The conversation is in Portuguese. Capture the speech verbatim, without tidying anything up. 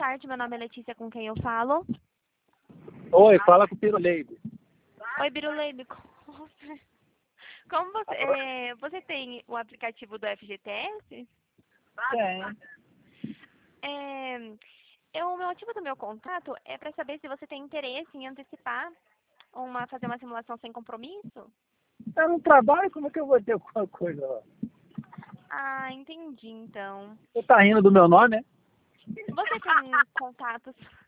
tarde, meu nome é Letícia, com quem eu falo. Oi, fala com o Piruleide. Oi, Biruleibe. Como como você, é, você tem o aplicativo do F G T S? Tem. É, eu, o motivo do meu contato é para saber se você tem interesse em antecipar uma, fazer uma simulação sem compromisso. Eu não trabalho, como é que eu vou ter alguma coisa lá? Ah, entendi, então. Você tá rindo do meu nome, né? Você tem contatos